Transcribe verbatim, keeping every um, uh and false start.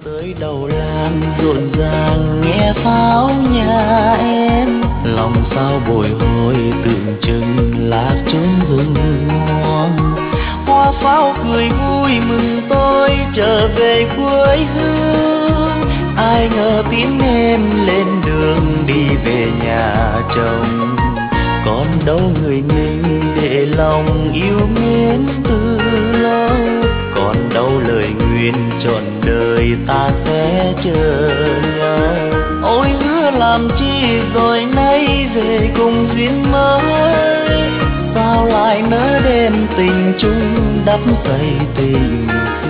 tới đầu làng rộn ràng nghe pháo nhà em, lòng sao bồi hồi tưởng chừng lạc trống hương hoang. Hoa pháo cười vui mừng tôi trở về quê hương, ai ngờ tiếng em lên đường đi về nhà chồng. Còn đâu người mình để lòng yêu mến từ lâu, còn đâu lời nguyện trọn đời ta sẽ chờ nhau. Ôi hứa làm chi rồi nay về cùng duyên mới, sao lại nỡ đêm tình chung đắp xây tình.